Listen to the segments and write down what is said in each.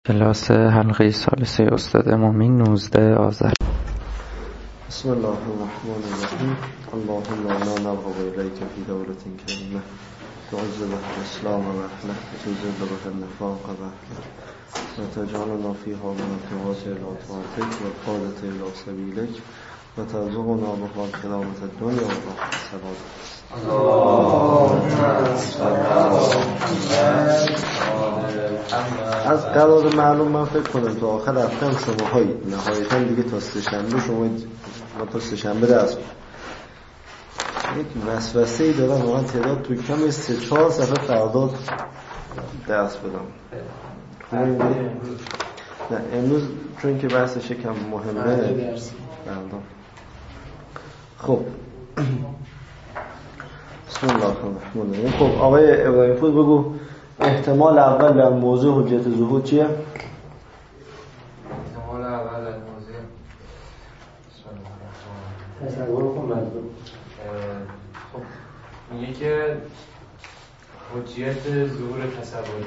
کلاس حلقه ثالثه استاد امامی 19 آذر. بسم الله الرحمن الرحیم. اللهم انا نبغ الیک فی دولة کریمه تعز بها الاسلام و رحمه وتذل بها النفاق و رحمه وتجعلنا فیها من الدعاة الی طاعتک والقادة الی سبیلک وترزقنا بها کرامة الدنیا و راحة السعادة. از قرار معلوم من فکر کنم تا آخر هفته‌ام شماهایی نهایتاً دیگه تا سه‌شنبه شما ما تا سه‌شنبه درس یک وسوسه‌ای دارم واقعا تعداد توی کم 3-4 صفحه فردا درس بدم. نه امروز چون که بحثش یکم مهمه فردا. خب بسم الله الرحمن الرحیم. خب آقای ابراهیم پور بگو احتمال اول در موضوع حجت ظهور چیه؟ احتمال اول در موضوع تصور کن مطلوب. خب میگه که حجیت ظهور تصوری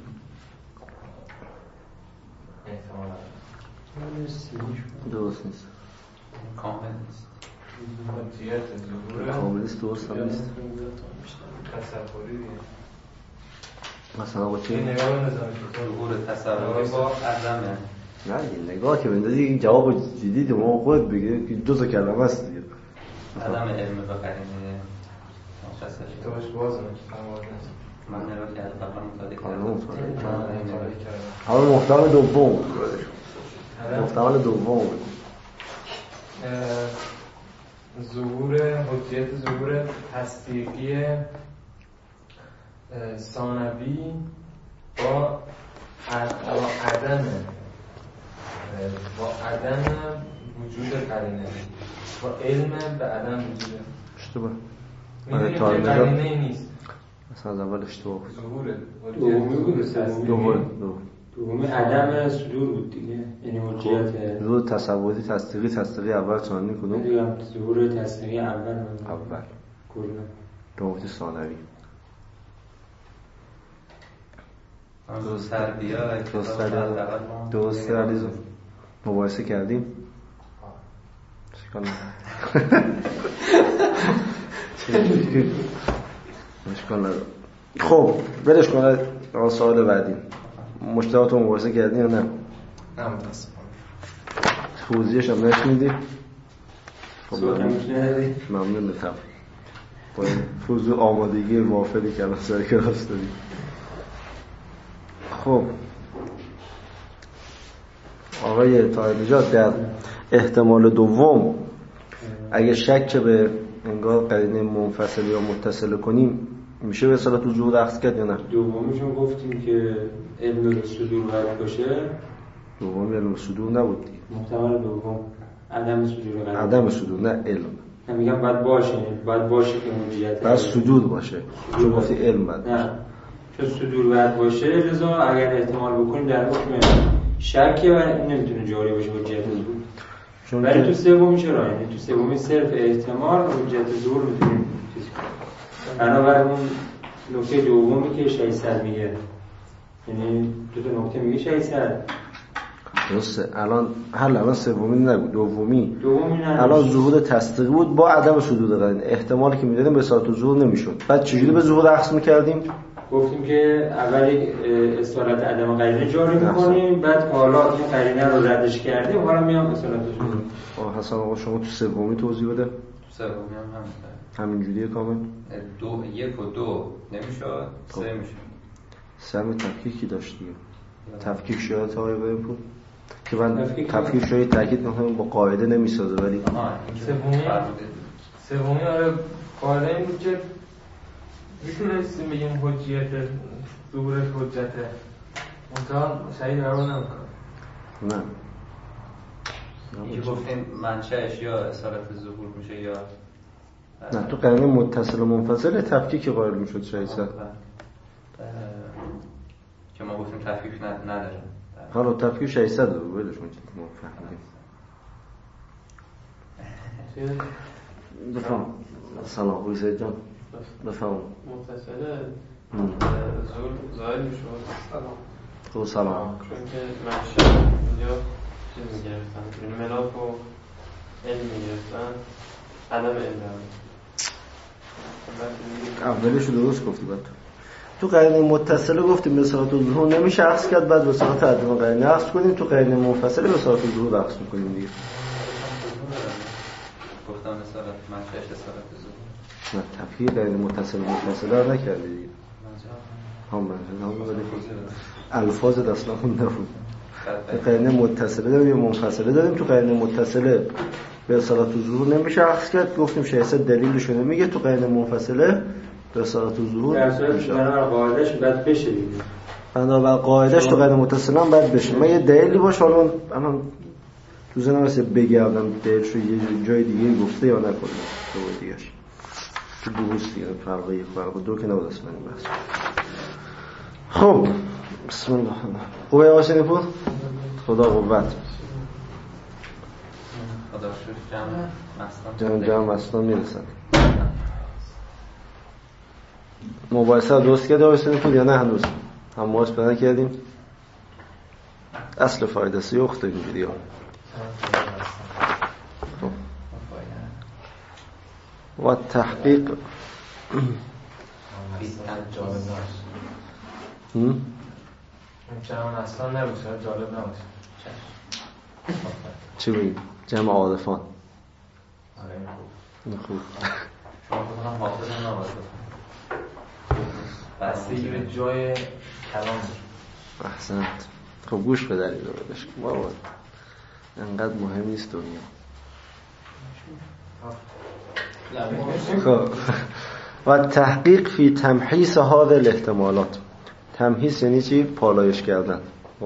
احتمال اول درست نیست، کامل نیست. حجیت ظهور کامل نیست، درست هم نیست. تصوری مثلا با چه؟ این نگاه نظامی ظهور تصوری با عدمه. نه این نگاه که بندازی این جواب جدید ما خود بگه که دو تا کلمه است دیگه. عدم علم به قرینه مشخصه تو باش باز نمی‌کنه. من نگاه کردم فقط مطالعه کردم. حالا محتمل دوم محتمل دوم ظهور حجیت ظهور تصدیقی ثانوی با عدم وجود قرینه، با علم به عدم وجود. اشتباه. میدونیم که قرینه نیست. مثلا از اول اشتباه ظهور دومی عدم صدور بود دیگه، یعنی حجیت ظهور تصوری تصدیقی اول ثانی کدوم؟ دیگه ظهور تصدیقی اول کلا دوم ثانوی. درست علیزو مباحثه کردیم. مشکل نداره. خب برش کنه. سوال بعدی مشتاق تو مباحثه کردی یا نه؟ نه متاسفم. توضیحش هم نشنیدی؟ خب ممنون بتم با فوضوع آمادگی وافری که الان سر کلاس دادی. خب آقای طاهر نژاد در احتمال دوم اگه شک به انگار قرینه منفصل یا متصل کنیم میشه به اصطلاح تو ظهور اخذ کرد یا نه؟ دومیشون گفتیم که علم صدور باید باشه. دومی علم صدور نبود دیگه. محتمل دوم عدم صدور قرینه. عدم صدور نه علم. نمیگم باید باشه که حجیت باید صدور باشه. چون گفتی علم باید باشه. نه چون صدور باید باشه، لذا اگر احتمال بکنیم در حکم شک نمیتونه جاری باشه حجیت ظهور. ولی تو سومی چرا؟ یعنی تو سومی صرف احتمال حجیت ظهور میتونیم چیز کنیم. بنابراین اون نکته دومی که 600 میگه، یعنی دو تا نکته میگه 600 درسته. الان سومی نگو، دومی الان ظهور تصدیقی بود با عدم صدور قرینه. احتمالی که میدادیم به صورت ظهور نمیشد. بعد چجوری به ظهور اخذ میکردیم؟ گفتیم که اول یک اصالت عدم قرینه جاری میکنیم، بعد حالا این قرینه رو ردش کردیم، حالا میام اصالت ظهور. حسن آقا شما تو سومی توضیح بده. تو سومی هم همینجوریه کامل. 1 و 2 نمیشد، 3 میشد. 3 تفکیکی داشتیم. تفکیک شاید تا آقای بود که من تفکیک شاید تاکید میکنم با قاعده نمیسازه، ولی سومی آره قاعده این بود که میتونستیم بگیم حجیت ظهور حجته منتها صحیح قرار نمیکنم. نه یه گفتیم منشأش یا اصالت ظهور میشه یا نه. تو قرینه متصل و منفصل تفکیک قائل میشد 600 که ما گفتیم تفکیک نداره. حالا تفکیک 600 رو ولش کنید ما فهمیدیم. بفهم سلام حسین جان بفهم متصل ظهور ظاهر میشه. خب سلام. چون که منشأ اینجا چیز میگرفتن ملاک و علم میگرفتن عدم علم اولش رو درست گفتی. بعد تو قرینه متصله گفتیم به صورت ظهور نمیشه عکس کرد، بعد به صورت عدم قرینه عکس کنیم. تو قرینه منفصله به صورت ظهور عکس میکنیم دیگه. گفتم به صورت منشأش به صورت ظهور. نه تفکیک قرینه متصله رو نکردی دیگه. هم الفاظ اصلا اون نبود. تو قرینه متصله داریم یا منفصله داریم. تو قرینه متصله به صورت ظهور نمیشه عکس کرد، گفتیم شایسته دلیلش نمیگه. تو قرینه منفصله به صورت ظهور در صورت بنابر قاعدهش باید بشه دیگه. بنابر قاعدهش تو قرینه متصله هم باید بشه. من یه دلیلی باشه حالا من تو ذهنم واسه بگردم دلیلش رو یه جای دیگه گفته یا نکنه تو دیگه‌اش. تو درست دیگه فرق دو که نبود اصلا این بحث. خب بسم الله. خوبه آقای پور؟ خدا قوت. خدا شکر جمع مستان میرسن. مباحثه درست کرده آقای پور یا نه هنوز؟ هم ماست پیدا کردیم. اصل فایده سی اخته این ویدیو. و تحقیق جمع اصلا نبود، جالب نبود. چی بگیم؟ جمع عارفان. خوب. شما بکنم حافظم نباید بستگی به جای کلام. احسنت. خب گوش بدارید رو بدش بابا انقدر مهم نیست دنیا. خب و تحقیق فی تمحیص هذه الاحتمالات. تمحیص یعنی چی؟ پالایش کردن،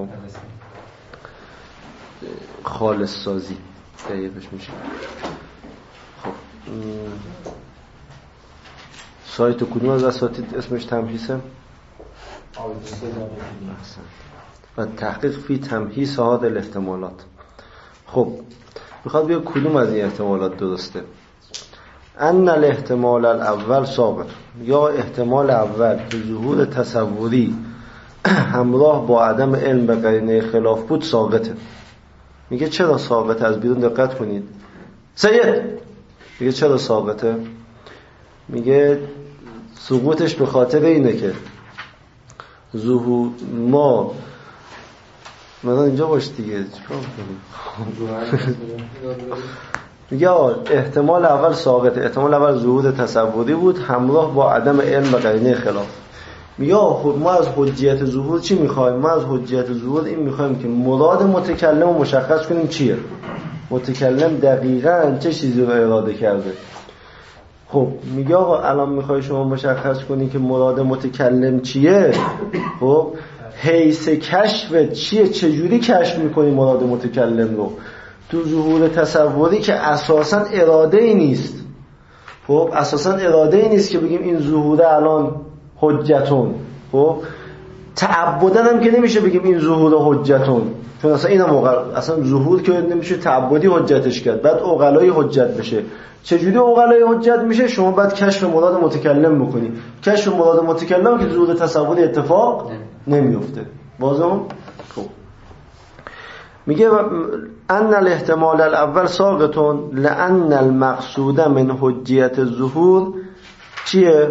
خالص سازی دقیقش میشه. خب سایت کدوم از اساتید اسمش تمحیصه؟ و تحقیق فی تمحیص هذه الاحتمالات. خب میخواد بگه کدوم از این احتمالات درسته. ان الاحتمال الاول ثابت، یا احتمال اول که ظهور تصوری همراه با عدم علم به قرینه خلاف بود ثابته. میگه چرا ثابته؟ از بیرون دقت کنید. سید میگه چرا ثابته؟ میگه سقوطش به خاطر اینه که ظهور ما مثلا اینجا باش دیگه چیکار کنیم. میگه احتمال اول ثابته، احتمال اول ظهور تصوری بود همراه با عدم علم به قرینه خلاف. میگه ما از حجیت ظهور چی میخوایم؟ ما از حجیت ظهور این میخوایم که مراد متکلم رو مشخص کنیم چیه، متکلم دقیقاً چه چیزی رو اراده کرده. خب میگه آقا الان میخوای شما مشخص کنی که مراد متکلم چیه. خب حیث کشف چیه؟ چجوری کشف میکنی مراد متکلم رو؟ تو ظهور تصوری که اساساً اراده ای نیست. خب اساساً اراده ای نیست که بگیم این ظهور الان حجتون. خب تعبداً هم که نمیشه بگیم این ظهور حجتون، چون اصلا اینا اصلا ظهور که نمیشه تعبدی حجتش کرد، بعد عقلای حجت بشه. چجوری عقلای حجت میشه؟ شما بعد کشف مراد متکلم بکنی. کشف مراد متکلم که ظهور تصوری اتفاق نمیفته. بازم خب میگه ان الاحتمال الاول ساقطون لان المقصود من حجیت الظهور چیه؟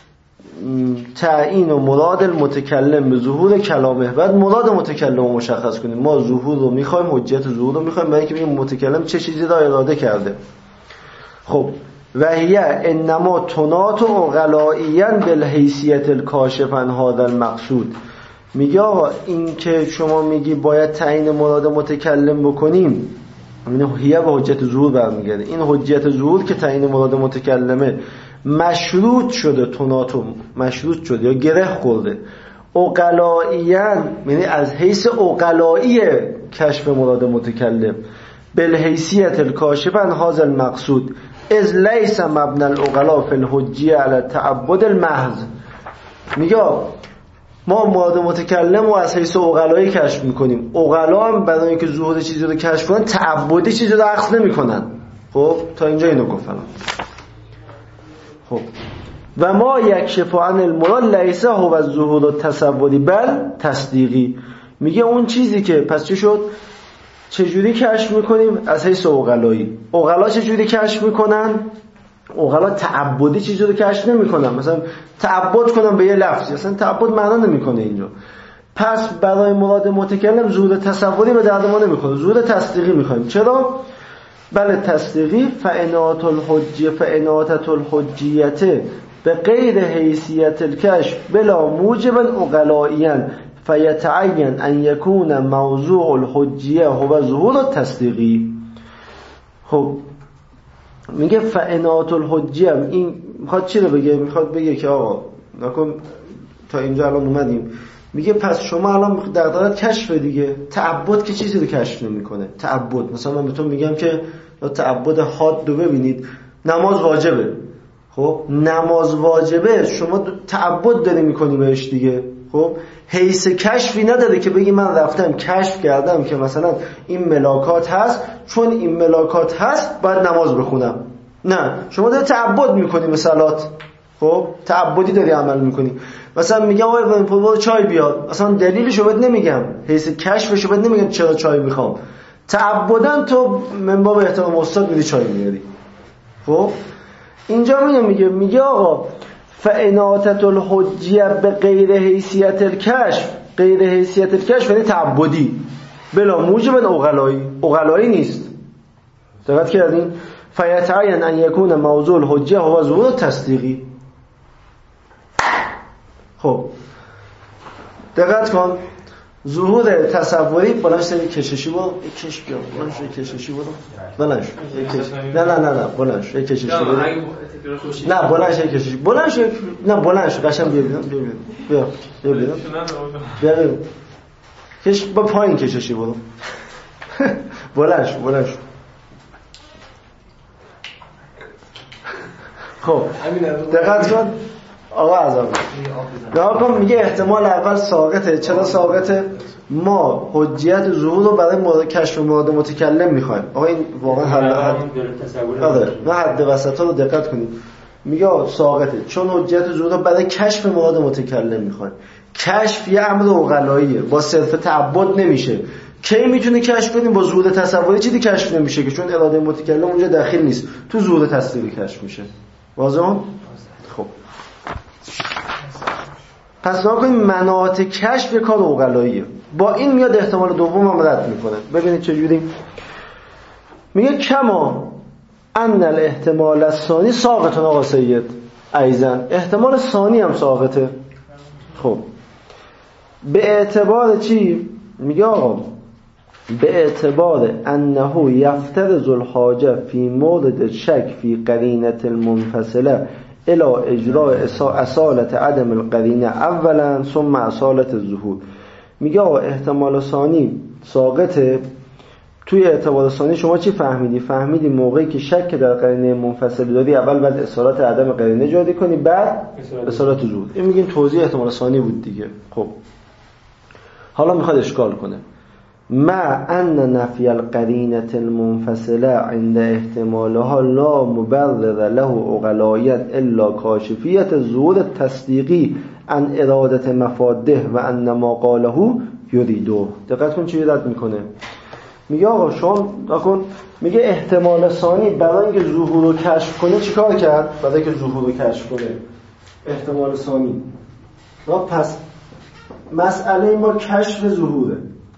تعیین و مراد المتکلم به ظهور کلامه. بعد مراد متکلم رو مشخص کنیم. ما ظهور رو میخوایم، حجیت ظهور رو میخوایم، برای اینکه بگیم متکلم چه چیزی را اراده کرده. خب و هی انما تنات و عقلائیاً بالحیثیت الکاشف عن هذا المقصود. میگه آقا این که شما میگی باید تعیین مراد متکلم بکنیم، این هیه به حجیت ظهور برمیگرده. این حجیت ظهور که تعیین مراد متکلمه مشروط شده، تناتو مشروط شده یا گره خورده عقلائیاً، یعنی از حیث عقلایی کشف مراد متکلم، بالحیثیت الکاشف عن هذا المقصود اذ لیس مبنى العقلاء فی الحجیه علی التعبد المحض. میگه ما مراد متکلم رو از حیث عقلایی کشف میکنیم. عقلا هم برای اینکه ظهور چیزی رو کشف کنن تعبدی چیزی رو اخذ نمیکنن. خب تا اینجا اینو گفتم. خب و ما یکشف عن المراد لیس هو الظهور التصوری بل تصدیقی. میگه اون چیزی که پس چی شد؟ چجوری کشف میکنیم؟ از حیث عقلایی. عقلا چجوری کشف میکنن؟ عقلا تعبدی چیزی رو کشف نمیکنن. مثلا تعبد کنن به یه لفظی، اصلا تعبد معنا نمیکنه اینجا. پس برای مراد متکلم ظهور تصوری به درد ما نمیخوره، ظهور تصدیقی میخوایم. چرا؟ بله تصدیقی. فاناۃ الحجیت به غیر حیثیت الکشف بلا موجب عقلائیاً فیتعین ان یکون موضوع الحجیه هو ظهور التصدیقی. خب میگه فاناۃ الحجیه، این میخواد چی رو بگه؟ میخواد بگه که آقا نکن تا اینجا الان اومدیم، میگه پس شما الان در حالت کشف دیگه، تعبد که چیزی رو کشف نمیکنه. تعبد مثلا من به تو میگم که تعبد حاد رو ببینید، نماز واجبه. خب نماز واجبه، شما تعبد داری میکنی بهش دیگه. خب حیث کشفی نداره که بگی من رفتم کشف کردم که مثلا این ملاکات هست، چون این ملاکات هست باید نماز بخونم. نه، شما داری تعبد میکنی به صلات. خب تعبدی داری عمل میکنی. مثلا میگم آقا ابراهیم پور چای بیار، مثلا دلیلشو بهت نمیگم، حیث کشفشو بهت نمیگم چرا چای میخوام. تعبداً تو من باب احترام استاد میری چای میاری. خب اینجا میگه آقا فاناۃ الحجیه به غیر حیثیت الکشف، غیر حیثیت الکشف یعنی تعبدی بلا موجب عقلایی نیست. دقت کردین؟ فیتعین ان یکون موضوع الحجیه هو ظهور التصدیقی. خب دقت کن، ظهور تصوری بلنش کششی برو، کش بیا بلنش کششی برو، بلنش نه بلنش کششی برو، نه بلنش کششی بلنش، نه بلنش قشنگ بیا کش با پایین کششی برو. بلنش خب دقت کن آقا عزام ناکن، میگه احتمال اول ساقطه. چرا ساقطه؟ ما حجیت ظهور رو برای کشف مراد متکلم میخوایم. آقا این واقعا حد وسطا رو دقت کنید. میگه ساقطه چون حجیت ظهور رو برای کشف مراد متکلم میخوایم. کشف یه امر عقلاییه، با صرف تعبد نمیشه. کی میتونه کشف کنیم؟ با ظهور تصوری. چیزی کشف نمیشه که چون اراده متکلم اونجا داخل نیست، تو ظهور تصویری کشف میشه. واضحه؟ خب پس نکنیم مناط کشف یک کار عقلاییه. با این میاد احتمال دوم هم رد میکنه. ببینید چجوری میگه کما ان الاحتمال الثانی ساقط. آقا سید ایزن احتمال ثانی هم ساقطه. خب به اعتبار چی؟ میگه آقا به اعتبار انه یفترض الحاجه فی مورد شک فی قرینه المنفصله الى اجراء اصالت عدم القرینه اولا ثم اصالت الظهور. میگه آقا احتمال ثانی ساقطه. توی احتمال ثانی شما چی فهمیدی؟ فهمیدی موقعی که شک در قرینه منفصل داری اول باید اصالت عدم قرینه جاری کنی، بعد اصالت ظهور. این میگیم توضیح احتمال ثانی بود دیگه. خب حالا میخواد اشکال کنه. ما ان نفی القرینه المنفصله عند احتمالها لا مبرر له عقلایت الا کاشفیت ظهور التصدیقی عن اراده مفاده و ان ما قاله یریدو. دقت کن چی رد میکنه. میگه آقا شما نکن، میگه احتمال ثانی برای اینکه ظهور رو کشف کنه چیکار کرد؟ برای اینکه ظهور رو کشف کنه احتمال ثانی پس مسئله ما کشف ظهوره.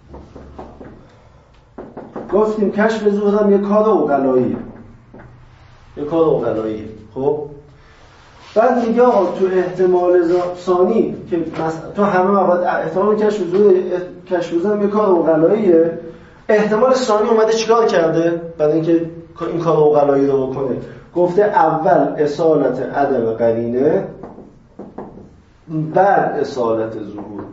گفتیم کشف ظهور هم یه کار عقلاییه، خب بعد میگه آقا تو احتمال ثانی که تو همه موارد احتمال کشف ظهور هم یه کار عقلاییه. احتمال ثانی اومده چیکار کرده برای اینکه این کار عقلایی رو بکنه؟ گفته اول اصالت عدم قرینه بعد اصالت ظهور.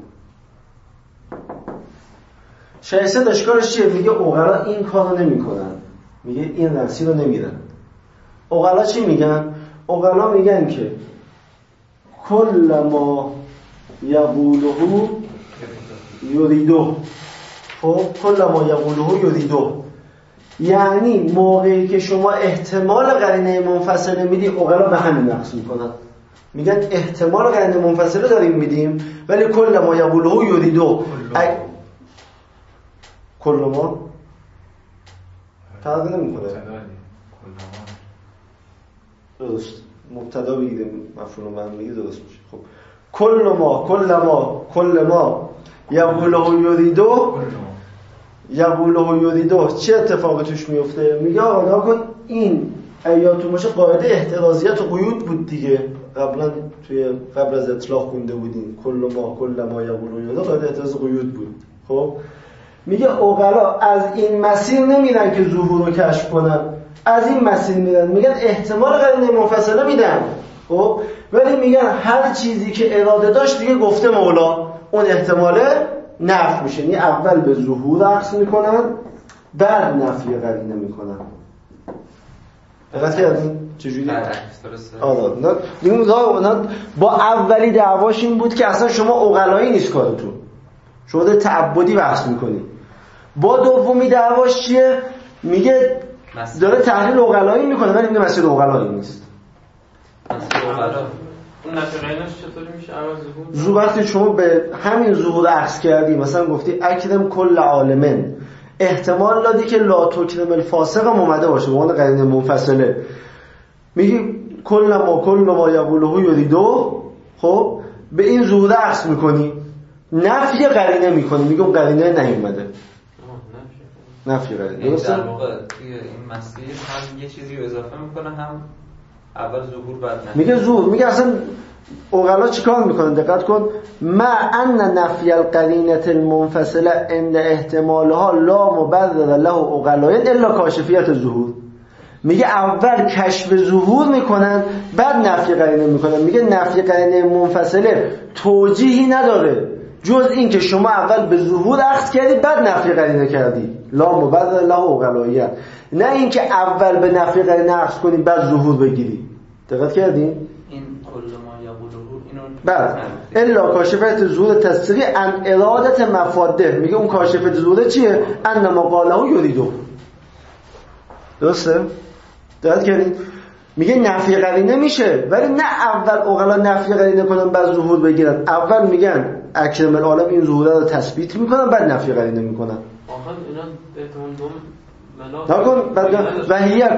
شایسته اشکالش چیه؟ میگه عقلا این کارو نمیکنن، میگه این رنسی رو نمیرن. عقلا چی میگن؟ عقلا میگن که کل ما یقوله یریدو. خب کل ما یقوله یریدو یعنی موقعی که شما احتمال قرینه منفصله میدی عقلا به همین نقص میکنن. میگن احتمال قرینه منفصله داریم میدیم، ولی کل ما یبوله یریدو کل ما فرق نمیکنه. درست، مبتدا بگیریم مفعول من بگیر درست میشه. خب کل ما یبوله یریدو چه اتفاقی توش میفته؟ میگه آقا نگاه کن، این ایاتون باشه قاعده احترازیت و قیود بود دیگه، قبلا قبل از اطلاق خونده بودیم کل ما یبوله یریدو قاعده احتراز و قیود بود. خب میگه عقلا از این مسیر نمیرن که ظهور رو کشف کنن، از این مسیر میرن، میگن احتمال قرینه منفصله میدن. خب ولی میگن هر چیزی که اراده داشت دیگه گفته مولا، اون احتماله نفی میشه، یعنی اول به ظهور عکس میکنن بعد نفی قرینه میکنن. دقت کردین چجوری؟ آره با اولی دعواش این بود که اصلا شما عقلایی نیست کارتون، شما دارید تعبدی بحث میکنی. با دومی دعواش چیه؟ میگه داره تحلیل عقلایی میکنه ولی میگه مسئله عقلایی نیست. اون نفی قرینش چطوری میشه؟ ظهور وقتی شما به همین ظهور عکس کردی، مثلا گفتی اکرم کل عالمن، احتمال دادی که لا تکرم الفاسق هم اومده باشه به عنوان قرینه منفصله، میگی کل ما یبوله یریدو، خب به این ظهور عکس میکنی، نفی قرینه میکنی، میگه اون قرینه نیومده. نفی قرینه درسته؟ در واقع توی این مسیر هم یه چیزی رو اضافه میکنه، هم اول ظهور بعد نفی. میگه ظهور، میگه اصلا عقلا چیکار میکنن؟ دقت کن، ما ان نفی القرینه المنفصله عند احتمالها لا مبرر له عقلایین الا کاشفیت ظهور. میگه اول کشف ظهور میکنن بعد نفی قرینه میکنن. میگه نفی قرینه منفصله توجیهی نداره جز این که شما اول به ظهور اخذ کردی بعد نفی قرینه کردی، لا مبرر له عقلایین، نه اینکه اول به نفی قرینه اخذ کنی بعد ظهور بگیری. دقت کردین؟ این کل ما یبوله اینو بعد الا کاشفیت ظهور تصدیقی ان ارادت مفاده. میگه اون کاشفیت ظهور چیه؟ ان ما قاله یریدو. درسته؟ دقت کردین؟ میگه نفی قرینه میشه ولی نه اول عقلا نفی قرینه کنن بعد ظهور بگیرن، اول میگن اکرم العالم این ظهور رو تثبیت میکنن بعد نفی قرینه میکنن. آخه اینا احتمال دوم نکن بعد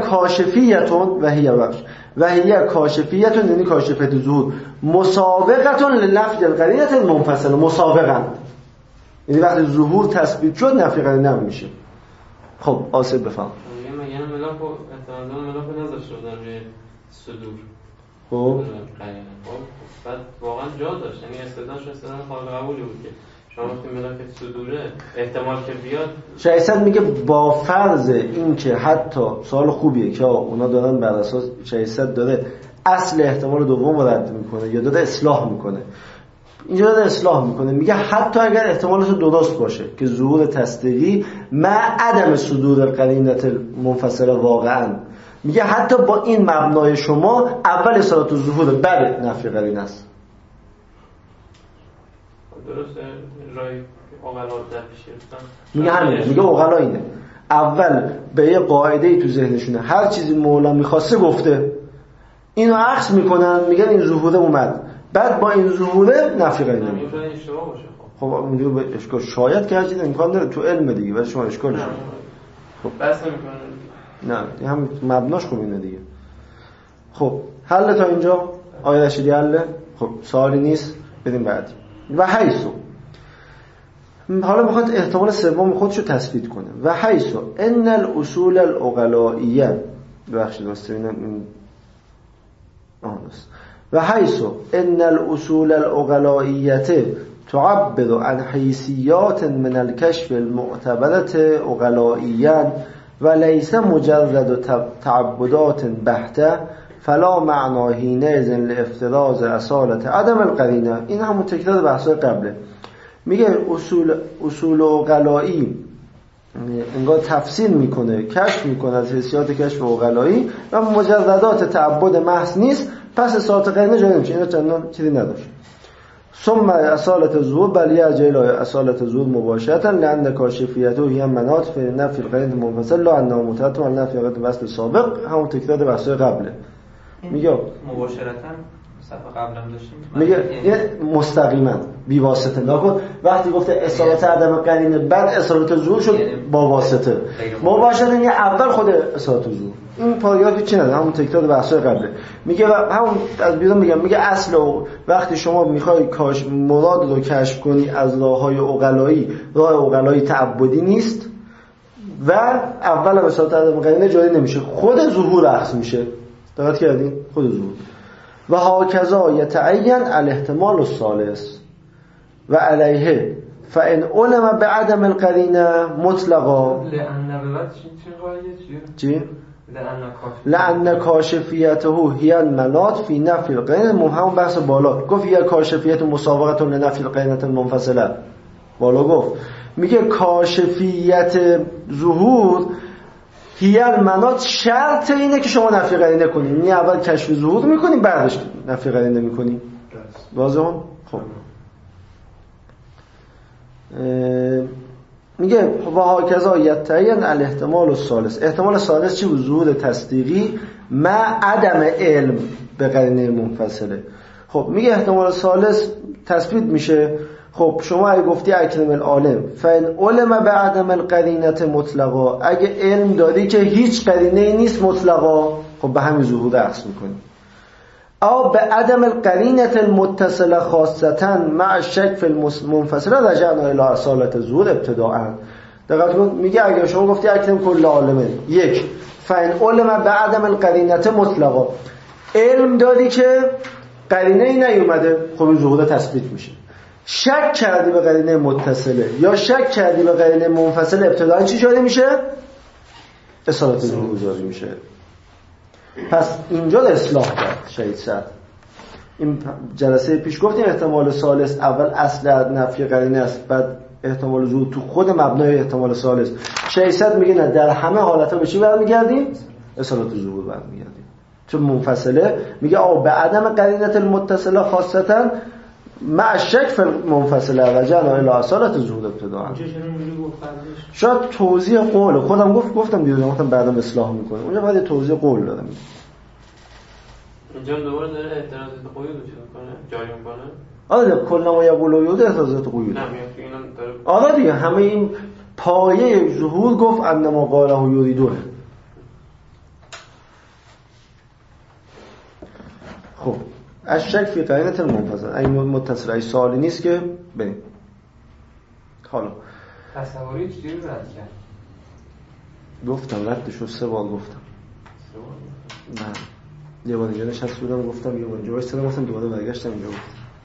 و هی کاشفیتون یعنی کاشفیت ظهور مسابقتون لنفی القرینه المنفصله، مسابقا یعنی وقتی ظهور تثبیت شد نفی قرینه هم میشه. خب آصف بفهم. یعنی ملاک و احتمال ملاک نذاشته بودن روی صدور. خب بعد واقعا جا داشت، یعنی استدلال قابل قبولی بود که شما وقتی ملاک صدوره احتمال که بیاد. شایستد میگه با فرض این که حتی سوال خوبیه که اونا دارن بر اساس شایستد داره اصل احتمال دوم رو رد میکنه یا داره اصلاح میکنه، اینجا داره اصلاح میکنه، میگه حتی اگر احتمالش درست باشه که ظهور تصدیقی مع عدم صدور القرینه منفصله واقعا، میگه حتی با این مبنای شما اول اصالت ظهور بعد نفی قرینه است. درسته رای عقلا در پیش گرفتن. میگه همین، میگه عقلا اینه اول به یه قاعده‌ای تو ذهنشونه هر چیزی مولا میخواسته گفته، اینو عکس میکنن میگن این ظهور اومد، بعد با این ظهور نفی قرینه میکنن. این اشتباه باشه. خب میگه به اشکال شاید که هر چیزی امکان داره تو علم دیگه، ولی شما اشکالش خب بس نمیکنه. نه هم مبناش خوب اینه دیگه. خب حل تا اینجا آیه رشیدی حله. خب سوالی نیست بدیم بعدی. و حیثو حالا میخواد احتمال سوم خودشو تثبیت کنه. و حیثو ان الاصول العقلائیه بخشید واسه و حیثو ان الاصول العقلائیه تعبر عن حیثیات من الکشف المعتبرة عقلائیا و لیس مجرد تعبدات بحته فلا معنا حینئذ لافتراض اصالت عدم القرینه. این همون تکرار بحث‌های قبله. میگه اصول عقلائی انگار تفصیل میکنه، کشف میکنه از حیثیات کشف عقلائی و مجردات تعبد محض نیست، پس اصالت قرینه جایی نمیشه. اینا چندان چیزی نداشت. ثم اصالت ظهور بل یرجع الی اصالت ظهور مباشرة لان کاشفیته هی مناط فی نفی القرینه منفصل لا انه متأتم عن نفی القرینه وصل سابق. همون تکرار بحث‌های قبله. میگه مباشرتاً صفحه قبلا داشتیم میگه مستقیما بی واسطه. نکن وقتی گفته اصالت عدم قرینه بعد اصالت ظهور شد با واسطه. مباشرتا یعنی اول خود اصالت ظهور. این پاراگراف چی نداره، همون تکرار بحث‌های قبله. میگه همون از بیرون میگه اصل وقتی شما میخوای مراد رو کشف کنی از راه‌های عقلایی، راه عقلایی تعبدی نیست و اول اصالت عدم قرینه جاری نمیشه، خود ظهور اخذ میشه. دقت کردین؟ خود ظهور. و هاکذا یتعین الاحتمال الثالث و علیه فان علم بعدم القرینه مطلقا چی؟ لأن کاشفیته هی المناط فی نفی القرینه. همون بحث بالا گفت هی کاشفیت مسابقه لنفی القرینه المنفصله. بالا گفت میگه کاشفیت ظهور هی المناط شرط اینه که شما نفی قرینه کنید. یعنی اول کشف ظهور میکنید بعدش نفی قرینه میکنید. واضحه؟ خب میگه و هاکذا یتعین الاحتمال الثالث. احتمال ثالث چی بود؟ ظهور تصدیقی مع عدم علم به قرینه منفصله. خب میگه احتمال ثالث تثبیت میشه. خب شما اگه گفتی اکرم العالم فان علم بعدم القرینه مطلقا، اگه علم داری که هیچ قرینه‌ای نیست مطلقا، خب به همین ظهور اخذ میکنی. او به عدم القرینه المتصله خاصه مع الشک فی المنفصله رجعنا الی اصالت ظهور ابتداء. دقت کن میگه اگه شما گفتی اکرم کل عالمه، یک فان علم بعدم القرینه مطلقا، علم داری که قرینه‌ای نیومده، خب ظهور تثبیت میشه. شک کردی به قرینه متصله یا شک کردی به قرینه منفصله، ابتداء چی جاری میشه؟ اصالت ظهور جاری میشه. پس اینجا اصلاح کرد شهید سعد. این جلسه پیش گفتیم احتمال ثالث اول اصل نفی قرینه است، بعد احتمال ظهور تو خود مبنای احتمال ثالث. شهید سعد میگه نه، در همه حالتها به چی برمیگردیم؟ اصالت ظهور برمیگردیم. چون منفصله میگه او به عدم قرینه المتصله خاصه مع الشک فی المنفصله رجعنا الی اصالت ظهور ابتداء. شاید توضیح قول خودم گفتم دیگه، گفتم بعدم اصلاح میکنه. اونجا باید توضیح قول دادم. اینجا دوباره داره اعتراضات قیود میکنه، جاری میکنه. آره کلا ما یقول قیود اعتراضات قیود. نه میگم اینا داره. آره دیگه همه این پایه ظهور گفت انما قاله یریدون. خب الشک فی قرینه المنفصله این متصل ای سوالی نیست که بریم. حالا تصوری چجوری رد کرد؟ گفتم ردشو 3 بار گفتم. نه یه بار دیگه نشست بودم گفتم، یه بار اینجا وایسادم گفتم، دوباره برگشتم اینجا گفتم.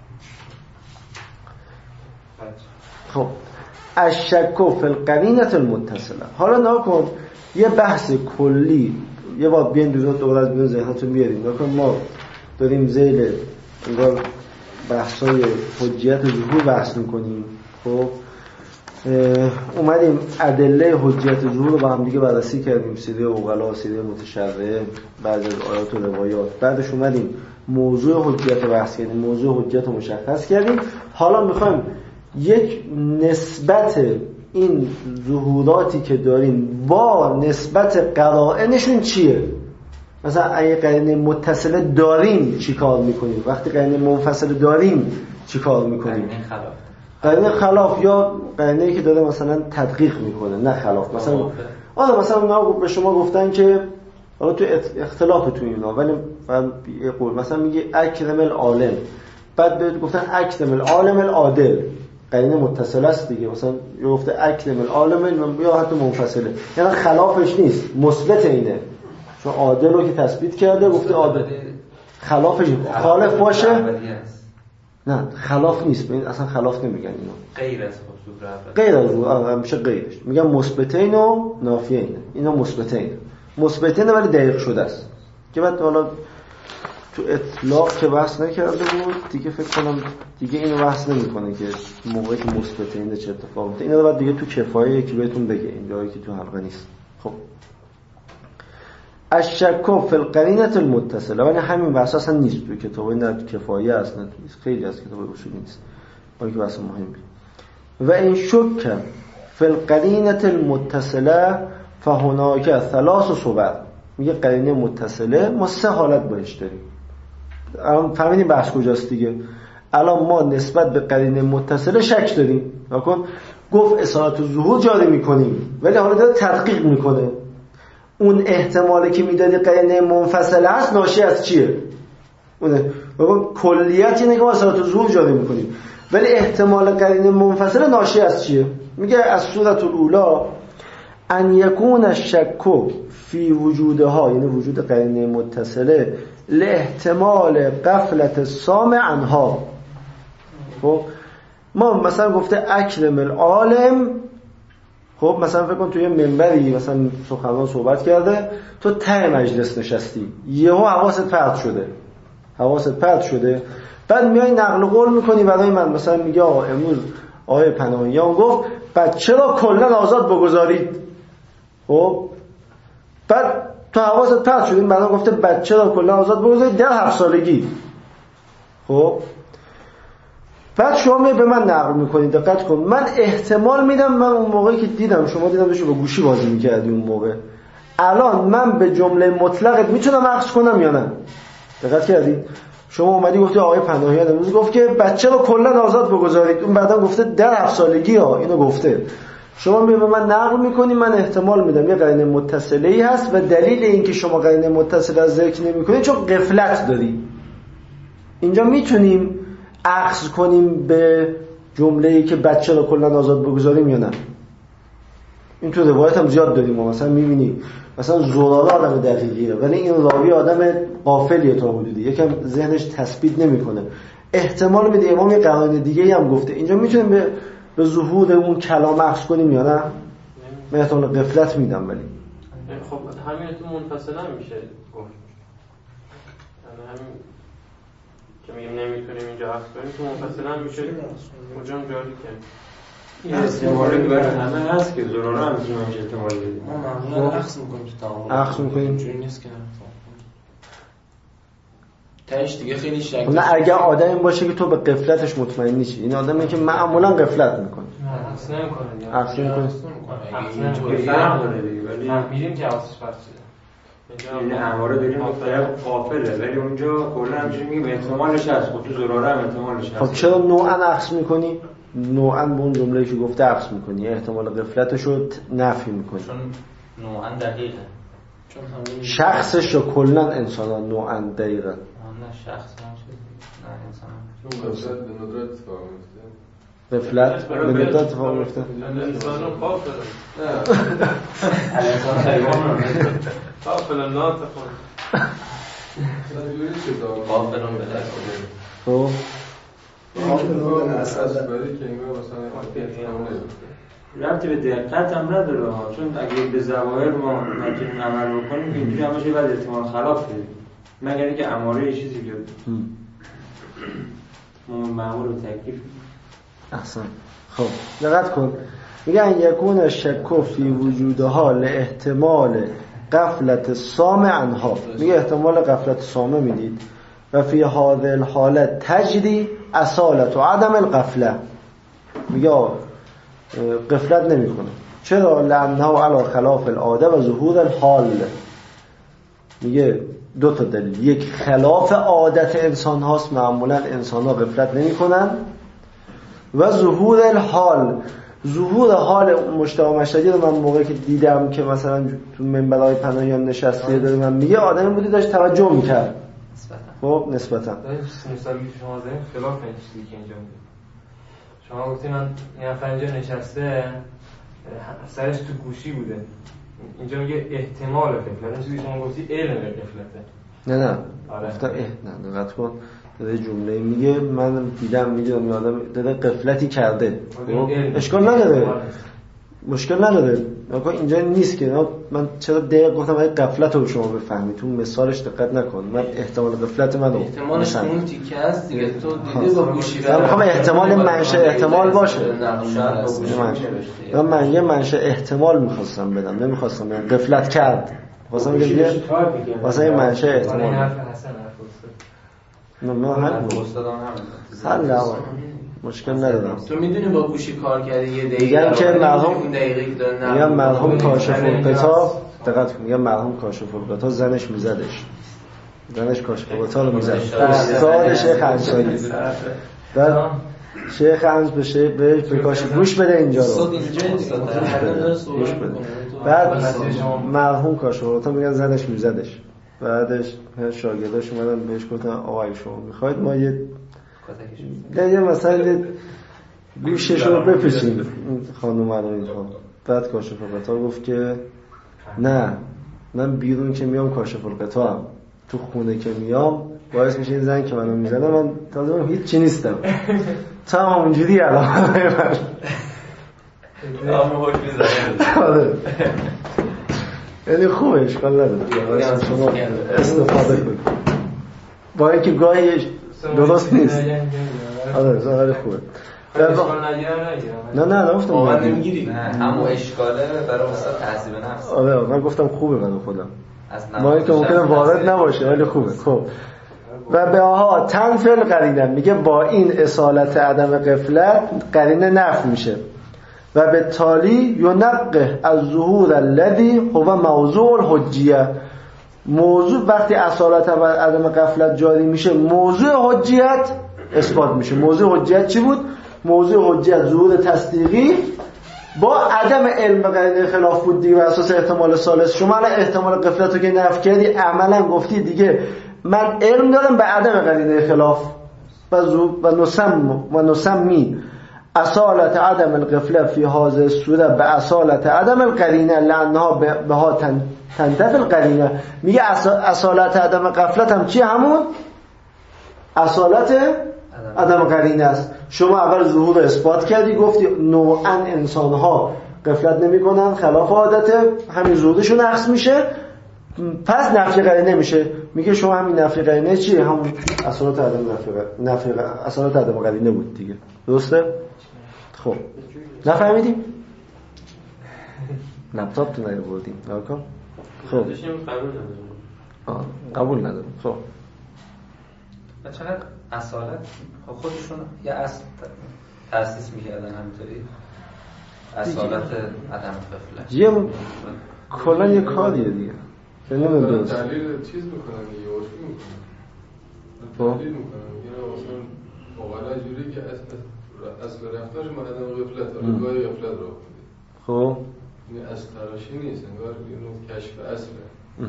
خب الشک فی القرینه المتصله. حالا ناکن یه بحث کلی یه بار بیان دوباره از بیرون ذهنتون بیاریم. ناکن ما داریم ذیل انگار بحثای حجیت ظهور بحث میکنیم. خب اومدیم ادله حجیت ظهور رو با هم دیگه بررسی کردیم، سیره اوغلا، سیره متشرعه، بعضی از آیات و روایات. بعدش اومدیم موضوع حجیت بحث کردیم، موضوع حجیت رو مشخص کردیم. حالا میخوایم یک نسبت این ظهوراتی که داریم با نسبت قرائنشون چیه. مثلا اگه قرینه متصله داریم چی کار میکنیم، وقتی قرینه منفصله داریم چی کار میکنیم. قرینه خلاف یا قرینه‌ای که داره مثلا تدقیق میکنه، نه خلاف. مثلا مثلا اونا به شما گفتن که حالا تو اختلاف تو اینا، ولی یه قول مثلا میگه اکرم العالم، بعد بهت گفتن اکرم العالم العادل، قرینه متصله است دیگه. مثلا یه گفته اکرم العالم یا حتی منفصله، یعنی خلافش نیست، مثبت اینه. چون عادل رو که تثبیت کرده گفته عادل، خلافش خالف باشه نه خلاف نیست. اصلا خلاف نمیگن اینا، غیر از حضور اول، غیر از حضور همیشه غیرش میگن مثبتین و نافیین. اینا مثبتین ولی دقیق شده است که بعد حالا تو اطلاق که بحث نکرده بود دیگه، فکر کنم دیگه اینو بحث نمیکنه که موقعی که مثبتین چه اتفاقی میفته. اینا رو بعد دیگه تو کفایه که بهتون بگه، این جایی که تو حلقه نیست. خب الشک فی القرینه المتصله، ولی همین بحث اصلا نیست تو کتابای نه کفایه است، نه خیلی از کتابای اصولی نیست، ولی که بحث مهمی. و این شک فی القرینه المتصله فهناک 3 صور. میگه قرینه متصله ما 3 حالت باش داریم. الان فهمیدیم بحث کجاست دیگه. الان ما نسبت به قرینه متصله شک داریم. نکن گفت اصالت الظهور جاری میکنیم، ولی حالا داره تدقیق میکنه. اون احتمالی که میدادی قرینه منفصله هست ناشی از چیه؟ اونه کلیت اینه که ما اصالت الظهور جاری میکنیم، ولی احتمال قرینه منفصله ناشی از چیه؟ میگه از صورت الاولا ان یکون الشک فی وجودها، یعنی وجود قرینه متصله، لاحتمال غفلت السامع عنها. خب ما مثلا گفته اکرم العالم، خب مثلا فکر کن توی منبری مثلا سخنران صحبت کرده، تو ته مجلس نشستی، یهو حواست پرت شده، بعد میای نقل قول میکنی برای من، مثلا میگه امروز آقای پناهیان گفت بچه را کلا آزاد بگذارید. خب بعد تو حواست پرت شده، بعدا گفته بچه را کلا آزاد بگذارید در 7 سالگی. خب بعد شما به من نقل میکنید، دقت کن، من احتمال میدم، من اون موقعی که دیدم شما دیدم داشتی با گوشی بازی میکردی اون موقع، الان من به جمله مطلقت میتونم عکس کنم یا نه؟ دقت کردید؟ شما اومدی گفتی آقای پناهیان امروز گفت که بچه رو کلا آزاد بگذارید، اون بعدا گفته در 7 سالگی ها اینو گفته، شما به من نقل میکنی، من احتمال میدم یه قرینه متصله‌ای هست و دلیل اینکه شما قرینه متصله از ذکر نمیکنید چون غفلت داری. اینجا میتونیم عکس کنیم به جمله‌ای که بچه رو کلا آزاد بگذاریم یا نه؟ این تو روایت هم زیاد داریم، مثلا میبینی مثلا زراره آدم دقیقیه ولی این راوی آدم غافلیه تا حدودی، یکم ذهنش تثبیت نمیکنه، احتمال میده امام یه قرائن دیگه‌ای هم گفته. اینجا میتونیم به ظهور اون کلام عکس کنیم یا نه؟ من احتمال غفلت میدم، ولی خب همین تو منفصل نمیشه گفت، یعنی همین که میگیم نمیتونیم اینجا عکس کنیم تو منفصل هم میشه اونجا هم جاری کنیم. این استعمالی که برای همه هست که زراره هم میتونیم همچه احتمال بدیم. ما معمولا عکس میکنیم تو تعامل، عکس میکنیم اینجوری نیست که تاش دیگه خیلی شک. نه اگه آدمی باشه که تو به غفلتش مطمئن نیستی، این آدمی که معمولا غفلت میکنه، عکس نمیکنه، عکس نمیکنه، فرق داره دیگه، ولی میریم که عکسش فرق شده. این همواره داریم مختلف قافله، ولی اونجا کلا همچنین میگیم احتمالش هست. خب تو زراره هم احتمالش هست. خب چرا نوعاً عکس میکنی؟ نوعاً به اون جمله‌ای که گفته عکس میکنی، احتمال غفلتش رو نفی میکنی، چون نوعاً دقیقه، شخصش رو کلا انسانا نوعاً دقیقه، نه شخص نه انسان، چون غفلت به ندرت اتفاق میفته. غفلت به ندرت اتفاق میفته. انسان رو غافل، انسان حیوان غافل ناطقون، چجوری چیزا غافل بده. خب غافل اساس برای که انگار مثلا ربطی به دقت هم نداره، چون اگه به ظواهر ما نتونیم عمل بکنیم که اینجوری همشه بعد احتمال خلاف بدیم، مگر اینکه اماره یه چیزی بیاد معمول و تکلیف. احسن. خب دقت کن، میگن یکون شک فی وجودها لاحتمال غفلت سامع عنها، میگه احتمال غفلت سامع میدید و فی هذه الحالت تجری اصالت و عدم الغفله، میگه غفلت نمیکنه. چرا؟ لانه علی خلاف العاده و ظهور الحال. میگه دو تا دلیل، یک خلاف عادت انسان هاست، معمولا انسان ها غفلت نمی کنن، و ظهور الحال، ظهور حال مجتمع مشهدی رو من موقعی که دیدم که مثلا تو منبرهای پناهیان نشسته داره، من میگه آدمی بودی داشت توجه میکرد. خب نسبتا مثالی که شما زدین خلاف این چیزی که اینجا میگه. شما گفتین من این نفر اینجا نشسته سرش تو گوشی بوده، اینجا میگه احتمال غفلت، این چیزی شما گفتی علم غفلته. نه گفتم نه دقت کن، داره جمله میگه من دیدم میدونم آدم داره غفلتی کرده، اشکال نداره، مشکل نداره، نگاه اینجا نیست که من چرا دقیق گفتم اگه غفلت رو شما بفهمید تو مثالش دقت نکن، من احتمال غفلت منو احتمالش اون تیکه است دیگه، تو دیدی با گوشی من میخوام احتمال منشه احتمال باشه، من یه منشه احتمال میخواستم بدم، نمیخواستم بگم غفلت کرد، خواستم بگم واسه این منشه احتمال. نه هم مشکل ندارم. تو میدونی با گوشی کار کردی یه دقیقه میگم که مرحوم کاشف القطا، دقت کن، میگم مرحوم کاشف القطا زنش میزدش، زنش کاشف رو میزد، استاد شیخ انصاری. بعد شیخ انصاری به کاشف گوش بده اینجا رو، گوش بده. بعد مرحوم کاشف میگن زنش میزدش. بعدش شاگرداش اومدن بهش گفتن آقای شما میخواید ما یه مثلا گوشش رو بپیچیم خانم رو اینها. بعد کاشف القطاع گفت که نه، من بیرون که میام کاشف القطاع هم، تو خونه که میام باعث میشه این زن که منو میزنه من تازه هیچ چی نیستم، تو هم همونجوری الان یعنی خوبه، اشکال نداره شما استفاده کنید با اینکه گاهی درست نیست. آره ظاهر خوبه. نه گفتم واقعا نمیگیری، همون اشکاله برای استاد تهذیب نفس. آره من گفتم خوبه برای خودم، با اینکه ممکنه وارد نباشه ولی خوبه. خب و به آها تنفل قرینه، میگه با این اصالت عدم غفلت قرینه نفی میشه و به تالی ینقه از ظهور الذی هو موضوع الحجیه. موضوع وقتی اصالت عدم غفلت جاری میشه موضوع حجیت اثبات میشه. موضوع حجیت چی بود؟ موضوع حجیت ظهور تصدیقی با عدم علم قرینه خلاف بود دیگه، بر اساس احتمال ثالث. شما الان احتمال غفلت رو که نفی کردی عملا گفتی دیگه من علم دارم به عدم قرینه خلاف و نسمی اصالت عدم الغفلت فی هذه الصوره به اصالت عدم القرینه لانها بها تنتفی القرینه. میگه اصالت عدم غفلت هم چی؟ همون اصالت عدم قرینه است. شما اول ظهور اثبات کردی، گفتی نوعا انسان‌ها غفلت نمی‌کنن، خلاف عادته، همین ظهورشون نقص میشه، پس نفی قرینه میشه. میگه شما همین نفی قرینه چیه؟ همون اصالت عدم قرینه بود دیگه. درسته؟ خب نفهمیدیم؟ لپتاپ تو نیاوردیم ناکام. خب قبول ندارم. خب چقدر اصالت خودشون یه اصل تأسیس میکردن همینطوری، اصالت عدم غفلت یه کلا یه کاریه دیگه. نمیدونم درست دلیل چیز میکنن دیگه، واسه میکنن دلیل میکنن میگن مثلا واقعا جوری که اصل رفتارش ما عدم غفلت رو گاهی غفلت رو خب این اصل تراشی نیست، انگار اینو کشف اصله.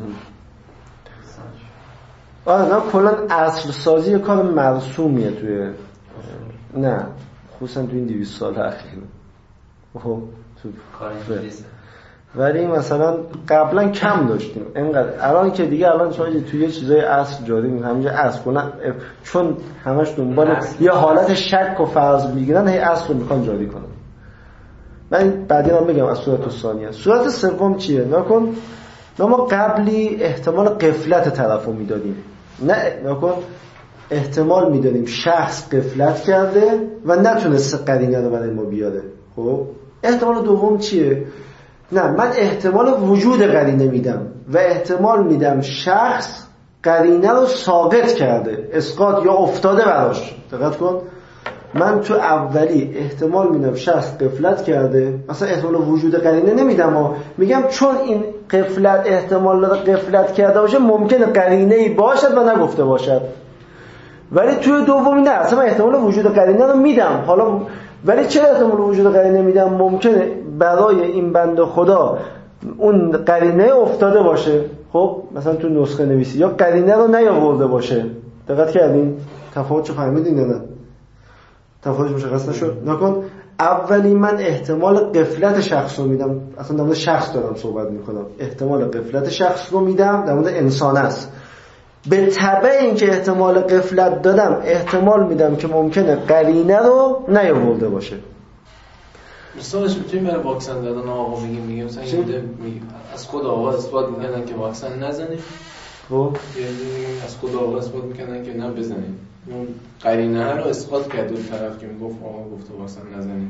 نه کلا اصل سازی یه کار مرسومیه توی نه خصوصا توی این 200 سال اخیر. خب تو ولی مثلا قبلا کم داشتیم اینقدر. الان که دیگه الان شاید توی یه چیزای اصل جاری میگن همینجا اصل کنن، چون همش دنبال یه حالت شک و فرض میگیرن، هی اصل رو میخوان جاری کنن. من بعدی هم بگم از صورت ثانیه. صورت سوم چیه؟ نکن ما قبلی احتمال غفلت طرفو میدادیم، نکن احتمال میدادیم شخص غفلت کرده و نتونسته قرینه رو برای ما بیاره. خب احتمال دوم چیه؟ نه من احتمال وجود قرینه میدم و احتمال میدم شخص قرینه رو ساقط کرده، اسقاط یا افتاده براش. دقت کن، من تو اولی احتمال میدم شخص غفلت کرده، مثلا احتمال وجود قرینه نمیدم، میگم چون این غفلت احتمال داره غفلت کرده باشه ممکنه قرینه‌ای باشد و نگفته باشد. ولی توی دومی نه، اصلا من احتمال وجود قرینه رو میدم. حالا ولی چرا احتمال وجود قرینه میدم؟ ممکنه برای این بنده خدا اون قرینه افتاده باشه، خب مثلا تو نسخه نویسی، یا قرینه رو نیاورده باشه. دقت کردین تفاوتشو فهمیدین یا نه؟ تفاوتش مشخص نشد؟ نکن اولی من احتمال غفلت شخص رو میدم، اصلا در مورد شخص دارم صحبت میکنم، احتمال غفلت شخص رو میدم، در مورد انسان است. به تبع اینکه احتمال غفلت دادم احتمال میدم که ممکنه قرینه رو نیاورده باشه. مثالش میتونیم برای واکسن دادن آقا میگیم مثلا از خود آقا اثبات میکنن که واکسن نزنید، خب یعنی از خود آقا اثبات میکنن که نه بزنید، اون قرینه رو اسقاط کرد اون طرف که میگفت آقا گفته واکسن نزنید.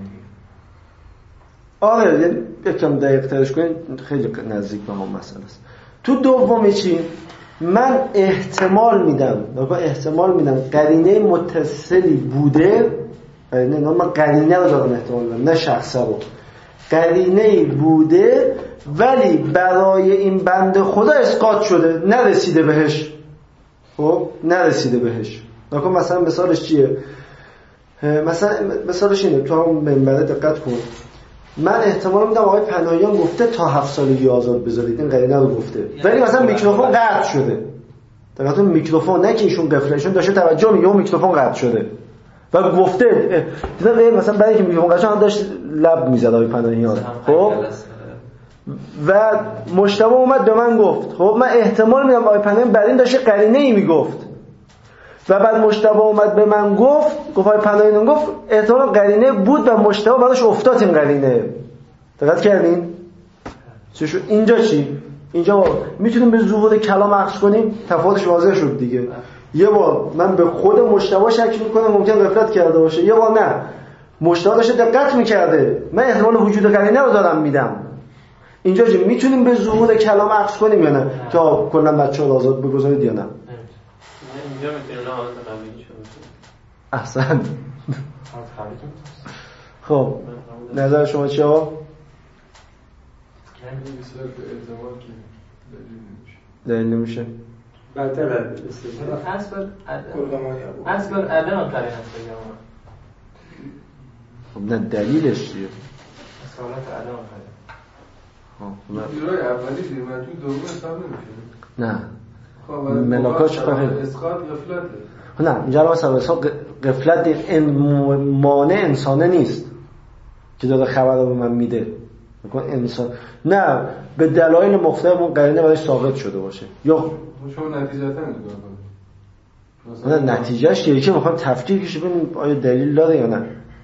آره یعنی یکم دقیق ترش کنید، خیلی نزدیک به هم مسئله است. تو دومی چی؟ من احتمال میدم قرینه متصلی بوده، قرینه نه، من قرینه رو دارم احتمال میدم نه شخص رو، قرینه بوده ولی برای این بنده خدا اسقاط شده، نرسیده بهش. خب نرسیده بهش. نکن مثلا مثالش چیه؟ مثلا مثالش اینه، تو هم منبره دقت کن. من احتمال میدم آقای پناهیان گفته تا 7 سالگی آزاد بذارید، این قرینه رو گفته، ولی مثلا میکروفون قطع شده. دقیقاً میکروفون، نه که ایشون قفلشون داشته توجه میگه اون میکروفون قطع شده و گفته دیدم مثلا برای اینکه میکروفون قطع شده داشت لب میزد آقای پناهیان. خب و مجتبی اومد به من گفت، خب من احتمال میدم آقای پناهیان برای این داشته قرینه ای میگفت و بعد مجتبی اومد به من گفت آقای پناهیان گفت احتمال قرینه بود و مجتبی بعدش افتاد این قرینه. دقت کردین؟ چی شد اینجا؟ چی اینجا میتونیم به ظهور کلام عکس کنیم؟ تفاوتش واضح شد دیگه. یه بار من به خود مجتبی شک میکنم ممکن غفلت کرده باشه، یه بار نه مجتبی داشته دقت میکرده، من احتمال وجود قرینه رو دارم میدم. اینجا چی میتونیم به ظهور کلام عکس کنیم یا نه تا کلا بچه‌ها آزاد بگذارید یا نه؟ اینجا میتونیم آزاد قبیلی شد. احسن. خب نظر شما چیه آقا؟ دلیل نمیشه. بدتر اصل عدم قرینه است دیگه. خب نه دلیلش چیه؟ اصالت عدم قرینه. ایرای اولی دیر مجموع دوم حساب نمیشه. نه ملاکاش فهمید اسقاط غفلته. نه اینجا رو مثلا غفلت مانع انسانه نیست که داده خبر رو به من میده انسان، نه به دلایل مختلف اون قرینه برای ثابت شده باشه. یا شما نتیجه تا میگید نه نتیجهش یکی میخوام تفکیک کشه ببینیم آیا دلیل داره یا نه.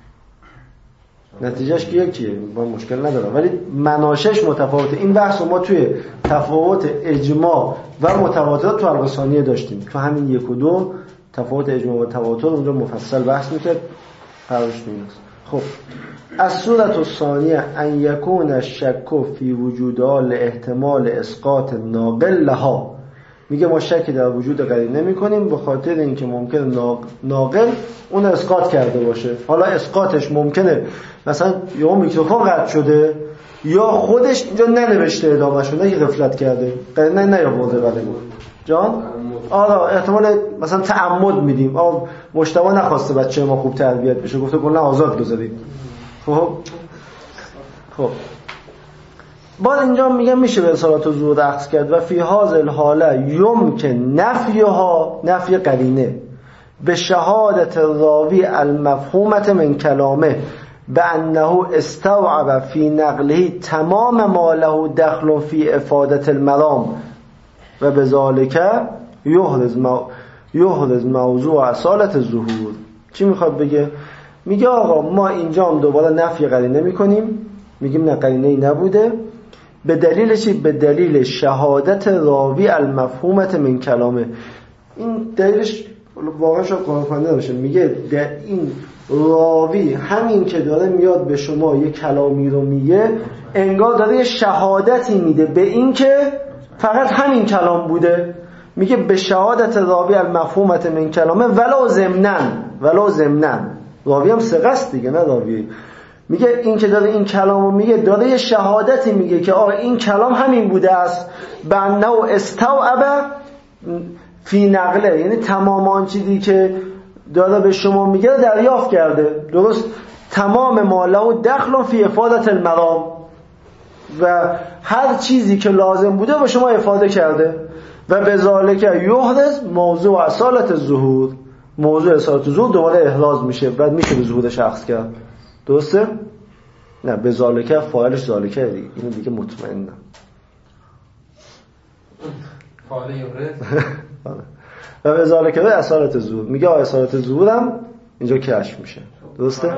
نتیجهش که یکیه با مشکل نداره، ولی مناشش متفاوته. این بحث رو ما توی تفاوت اجماع و متواترات تو القصانیه داشتیم، تو همین 1 و 2 تفاوت اجماع و تواتر اونجا مفصل بحث میکرد. قرارش نیست. خب الصورة الثانیه ان یکون الشک فی وجودها لاحتمال اسقاط ناقل لها. میگه ما شک در وجود قرینه نمی‌کنیم به خاطر اینکه ممکنه ناقل اون اسقاط کرده باشه. حالا اسقاطش ممکنه مثلا یا میکروفون قطع شده یا خودش اینجا ننوشته ادامه شده که غفلت کرده، قرینه نیاورده بله بود جان. آره احتمال مثلا تعمد میدیم، مجتبی نخواسته بچه ما خوب تربیت بشه گفته کلا آزاد بذارید. خب بعد اینجا میگم میشه به اصالت ظهور اخذ کرد و فی هذا الحاله یمکن نفیها، نفی قرینه به شهادت راوی المفهومه من کلامه بانه استوعب فی نقله تمام ما له دخل فی افاده المرام و بذالک یحرز موضوع اصالت ظهور. چی میخواد بگه؟ میگه آقا ما اینجا هم دوباره نفی قرینه میکنیم، میگیم نه قرینه ای نبوده. به دلیل چی؟ به دلیل شهادت راوی المفهومه من کلامه. این دلیلش واقعا شاید قانع کننده باشه. میگه در این راوی همین که داره میاد به شما یه کلامی رو میگه انگار داره یه شهادتی میده به این که فقط همین کلام بوده. میگه به شهادت راوی المفهومه من کلامه ولو ضمنن. راوی هم ثقه است دیگه، نه راوی. میگه این که داره این کلامو میگه داره یه شهادتی میگه که این کلام همین بوده است. بنه استوعب فی نقله، یعنی تمام آن چیزی که داره به شما میگه دریافت کرده. درست تمام ما له دخل فی افاده المرام و هر چیزی که لازم بوده به شما افاده کرده. و بذالک یحرز موضوع اصالت ظهور، موضوع اصالت ظهور دوباره احراز میشه، بعد میشه به ظهور شخص کرد. درسته؟ نه بذالک فاعلش ذالکه دیگه، اینو دیگه مطمئنم فاعل یحرز و بذالک به اصالت ظهور. میگه اصالت ظهورم اینجا کشف میشه. درسته؟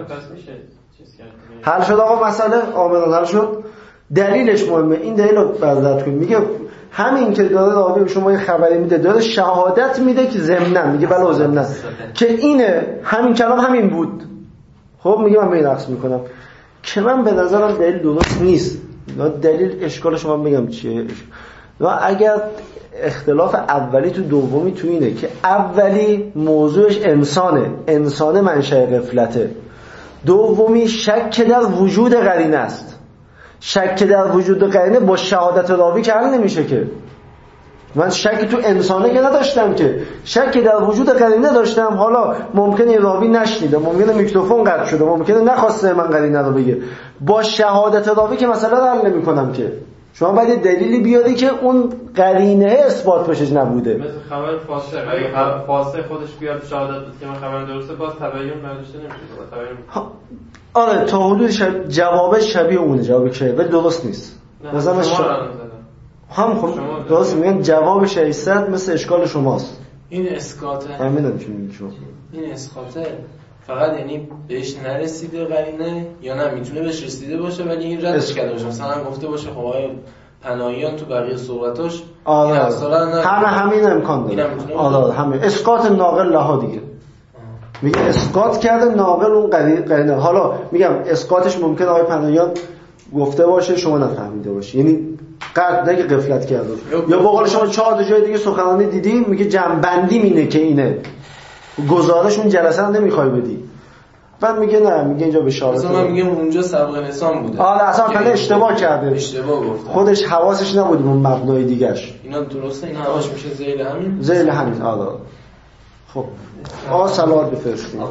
حل شد آقا مسئله آمدن حل شد. دلیلش مهمه، این دلیل رو بررسی کنید. میگه همین که داره راوی به شما یه خبری میده داره شهادت میده که ضمنن، میگه بله ضمنن که اینه همین کلام همین بود. خب میگه من به این عکس میکنم که من به نظرم دلیل درست نیست. دلیل اشکالش من بگم چیه. و اگر اختلاف اولی تو دومی تو اینه که اولی موضوعش انسانه منشأ غفلته، دومی شک در وجود قرینه است. شک در وجود قرینه با شهادت راوی که حل نمیشه که. من شکی تو انسانه که نداشتم، که شکی در وجود قرینه داشتم. حالا ممکنه راوی نشنیده، ممکنه میکروفون قطع شده، ممکنه نخواسته من قرینه رو بگه. با شهادت راوی که مسئله رو حل نمی‌کنم که. شما باید یه دلیلی بیاری که اون قرینه اثبات بشه نبوده. مثل خبر فاسق، اگه فاسق خودش بیاد شهادت بده که من خبر درسته، باز تبیین نداشته نمیشه. آره تا حدود جواب شبیه اونه، جواب که ولی درست نیست. مثلا هم خب درست میگن جواب 600 مثل اشکال شماست. این اسقاطه. همینم چی میگی شما. این اسقاطه فقط یعنی بهش نرسیده قرینه یا نه میتونه بهش رسیده باشه ولی این ردش کرده باشه. مثلا گفته باشه خب آقای پناهیان تو بقیه صحبتاش این اصلا همین امکان داره. آره همین اسقاط ناقل لها دیگه. میگه اسقاط کرده ناقل اون قرینه. حالا میگم اسقاطش ممکنه آقای پناهیان گفته باشه شما نفهمیده باشی، یعنی قطع نگه غفلت کرده یا به قول شما 4 جای دیگه سخنرانی دیدیم میگه جنبندی مینه که اینه گزارش اون جلسه رو نمیخوای بدی، بعد میگه نه، میگه اینجا بشارت. مثلا من میگم اونجا سبق لسان بوده. آره اصلا پنه اشتباه کرده، اشتباه گفته، خودش حواسش نبود اون مبنای دیگه‌اش. اینا درسته، این حواش میشه ذیل همین. آره خب صلوات بفرستیم.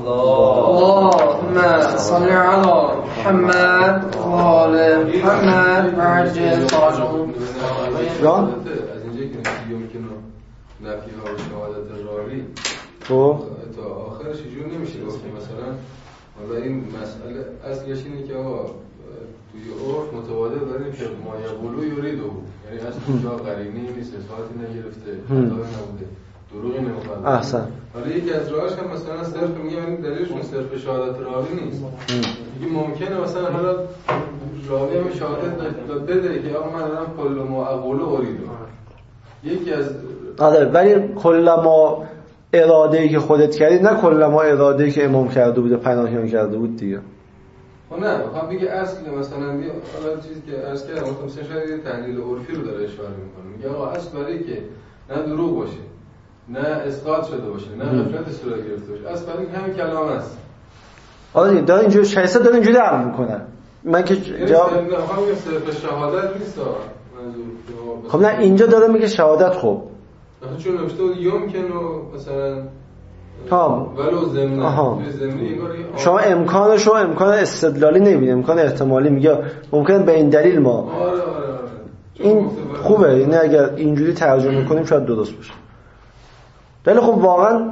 اللهم صل علی محمد و آل محمد و عجل فرجهم. جان از اینجا که میگم نفی ها و شهادت راوی تو تا آخرش جور نمیشه گفت مثلا حالا این مسئله اصلش اینه که آقا توی عرف متبادر داریم که ما یقولو یریدو، یعنی اصلا اونجا قرینه‌ای نیست، اثباتی نگرفته، خطایی نبوده، دروغی نمی‌خواد. احسن. حالا یکی از راهش هم مثلا صرف میگه این دلیلشون صرف شهادت راوی نیست. میگه ممکنه مثلا حالا راوی هم شهادت داد بده که آقا من دارم کل ما اقولو اریدو. یکی از آره ولی کل ما اراده‌ای که خودت کردی، نه کل ما اراده‌ای که امام کرده بود پناهیان کرده بود دیگه. نه میخوام بگه اصل مثلا حالا چیزی که عرض کردم مثلا شاید تحلیل عرفی رو داره اشاره میکنه، میگه آقا اصل برای که نه دروغ باشه، نه اسقاط شده باشه، نه غفلت صورت گرفته باشه، اصل برای همین کلام است. آره داره اینجوری 600 داره اینجوری عمل میکنه. من که جواب نمیخوام بگم صرف شهادت نیست منظور. خب نه اینجا داره میگه شهادت. خب چون نوشته بود یمکن مثلا ولو ضمن شما امکانش رو امکان استدلالی نمیبینید، امکان احتمالی. میگه ممکن به این دلیل ما آره. این خوبه، یعنی اگر اینجوری ترجمه کنیم شاید درست باشه. ولی خب واقعا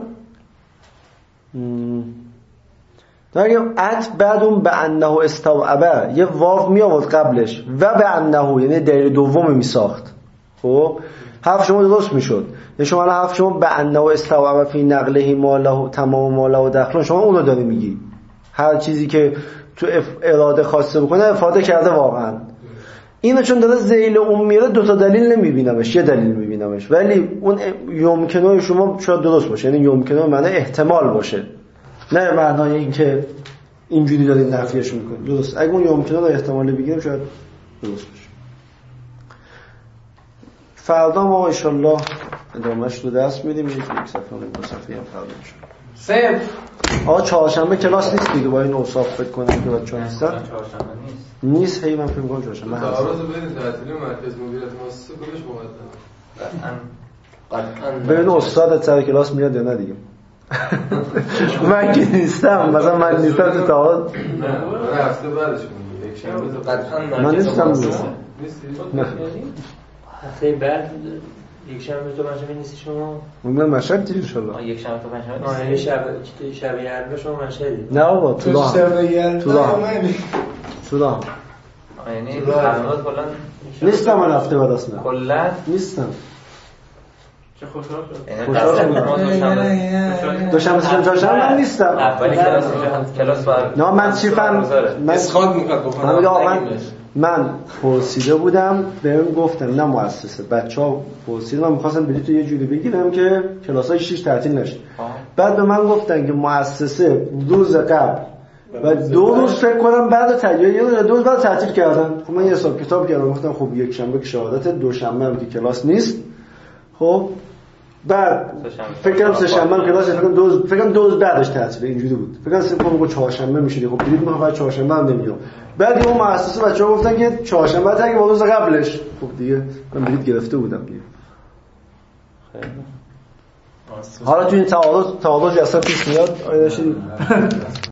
داریم ات بعدون به انه استوعبه یه واو می آورد قبلش و به انه، یعنی دلیل دوم می ساخت. خب حرف شما درست میشد. شما الان حرف شما به انه استوعبه فی نقله ماله تمام ماله و دخل، شما اونو داری میگی. هر چیزی که تو اراده خواسته بکنه افاده کرده واقعا. اینو چون داره ذیل اون میره دو تا دلیل نمیبینمش، یه دلیل میبینمش. ولی اون یمکنه شما شاید درست باشه، یعنی یمکنه معنی احتمال باشه، نه معنای این که اینجوری دارید نفیش میکنید. درست اگه اون یمکنه رو احتمالی بگیریم شاید درست باشه. فردا ما ان شاء الله ادامهش رو دست میدیم. یک صفحه دو صفحه هم فردا میشه. چهارشنبه کلاس نیست دیگه، با این اوصاف فکر کنم که بچه‌ها هستن. چهارشنبه نیست. هی من فکر می‌کنم چهارشنبه هست. تعارض بین تعطیلی مرکز مدیریت مؤسسه کلش مقدمه. ببین استاد سر کلاس میاد یا نه دیگه. من که نیستم، مثلا من نیستم تو تعارض. نه هفته بعدش میگم یک شنبه قطعاً من نیستم. نه هفته بعد یک شنبه تو پنجشنبه نیستی شما؟ من مشهد دیگه ان شاء الله. یک شنبه تو پنجشنبه نیستی. شب یلدا شما مشهدی؟ نه بابا تو راه. یعنی برنامه کلا نیستم من هفته بعد اصلا. کلا نیستم. چه خوشحال شدم. دوشنبه چهارشنبه من نیستم. اولی کلاس بر نه من چی فهم اسقاط میخواد بکنه. من پرسیده بودم بهم گفتن نه مؤسسه، بچه‌ها پرسیدن من می‌خواستم بلیط یه جوری بگیرم که کلاسای 6 تعطیل نشه. بعد به من گفتن که مؤسسه روز قبل و 2 روز فکر کنم بعد تعطیل 2 روز بعد تعطیل کردن. خب من یه حساب کتاب کردم گفتم خب یک شنبه که شهادت، دوشنبه هم که کلاس نیست. خب بعد فکرم سه شنبه کلاس، فکرم 2 روز بعدش تعطیل اینجوری بود. فکرم چهارشنبه میشه. خب بلیط من بعد چهارشنبه هم نمیام. بعد اون مؤسسه بچه‌ها گفتن که چهارشنبه تا که روز قبلش. خب دیگه من بلیط گرفته بودم دیگه. خیلی حالا تو این تعارض اصلا پیش میاد آیا